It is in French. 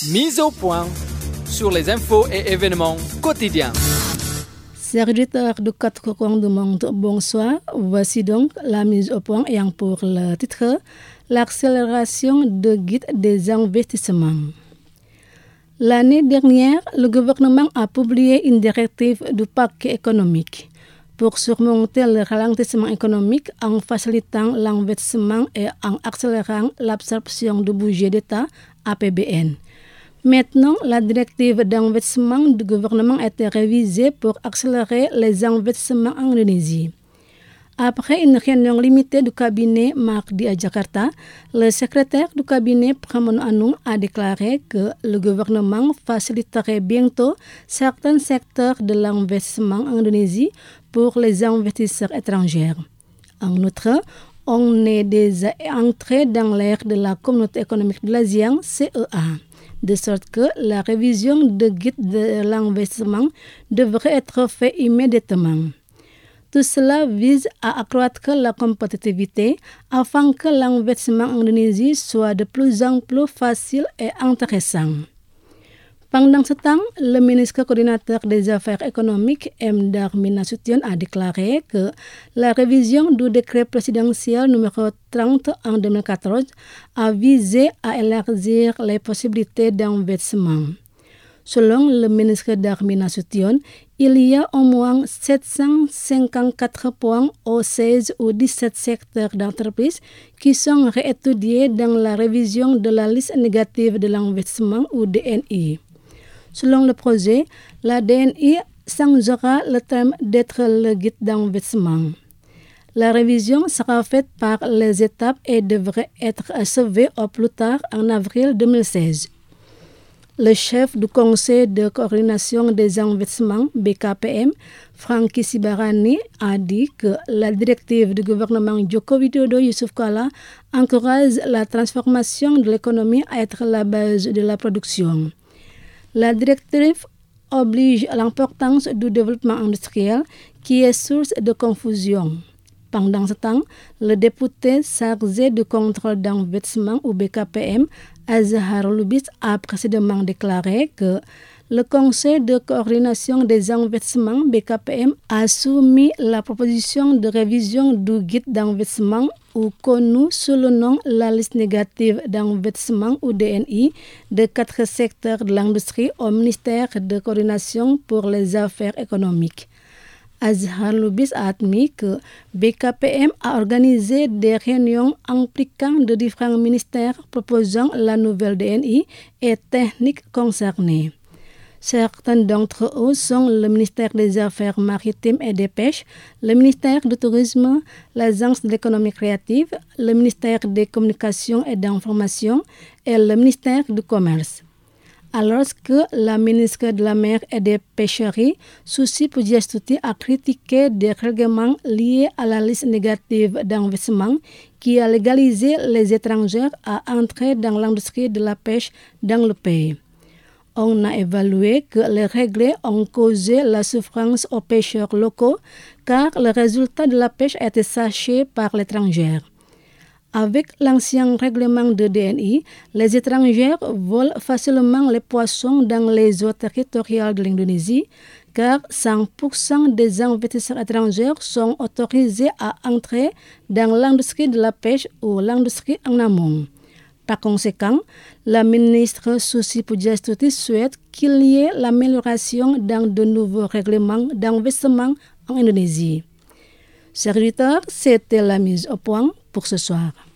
Mise au point sur les infos et événements quotidiens. Chers auditeurs de 4 coins du monde, bonsoir. Voici donc la mise au point ayant pour le titre l'accélération de guide des investissements. L'année dernière, le gouvernement a publié une directive du paquet économique pour surmonter le ralentissement économique en facilitant l'investissement et en accélérant l'absorption du budget d'État APBN. Maintenant, la directive d'investissement du gouvernement a été révisée pour accélérer les investissements en Indonésie. Après une réunion limitée du cabinet mardi à Jakarta, le secrétaire du cabinet Pramono Anung a déclaré que le gouvernement faciliterait bientôt certains secteurs de l'investissement en Indonésie pour les investisseurs étrangers. En outre, on est déjà entré dans l'ère de la communauté économique de l'ASEAN, CEA, de sorte que la révision de guide de l'investissement devrait être faite immédiatement. Tout cela vise à accroître la compétitivité afin que l'investissement en Indonésie soit de plus en plus facile et intéressant. Pendant ce temps, le ministre coordinateur des Affaires économiques, M. Darmin Nasution, a déclaré que la révision du décret présidentiel numéro 30 en 2014 a visé à élargir les possibilités d'investissement. Selon le ministre Darmin Nasution, il y a au moins 754 points aux 16 ou 17 secteurs d'entreprise qui sont réétudiés dans la révision de la liste négative de l'investissement ou DNI. Selon le projet, la DNI changera le terme d'être le guide d'investissement. La révision sera faite par les étapes et devrait être achevée au plus tard en avril 2016. Le chef du Conseil de coordination des investissements, BKPM, Franky Sibarani, a dit que la directive du gouvernement Joko Widodo Yusuf Kala encourage la transformation de l'économie à être la base de la production. La directive oblige à l'importance du développement industriel qui est source de confusion. Pendant ce temps, le député chargé du contrôle d'investissement au BKPM, Azhar Lubis, a précédemment déclaré que le Conseil de coordination des investissements BKPM a soumis la proposition de révision du guide d'investissement ou connu sous le nom la liste négative d'investissement ou DNI de 4 secteurs de l'industrie au ministère de coordination pour les affaires économiques. Azhar Lubis a admis que BKPM a organisé des réunions impliquant de différents ministères proposant la nouvelle DNI et techniques concernées. Certains d'entre eux sont le ministère des Affaires maritimes et des Pêches, le ministère du Tourisme, l'Agence de l'économie créative, le ministère des Communications et de l'Information et le ministère du Commerce. Alors que la ministre de la Mer et des Pêcheries, Susi Pujiastuti, a critiqué des règlements liés à la liste négative d'investissement qui a légalisé les étrangers à entrer dans l'industrie de la pêche dans le pays. On a évalué que les règles ont causé la souffrance aux pêcheurs locaux car le résultat de la pêche a été saché par l'étranger. Avec l'ancien règlement de DNI, les étrangers volent facilement les poissons dans les eaux territoriales de l'Indonésie car 100% des investisseurs étrangers sont autorisés à entrer dans l'industrie de la pêche ou l'industrie en amont. Par conséquent, la ministre Susi Pujiastuti souhaite qu'il y ait l'amélioration dans de nouveaux règlements d'investissement en Indonésie. Chers auditeurs, c'était la mise au point pour ce soir.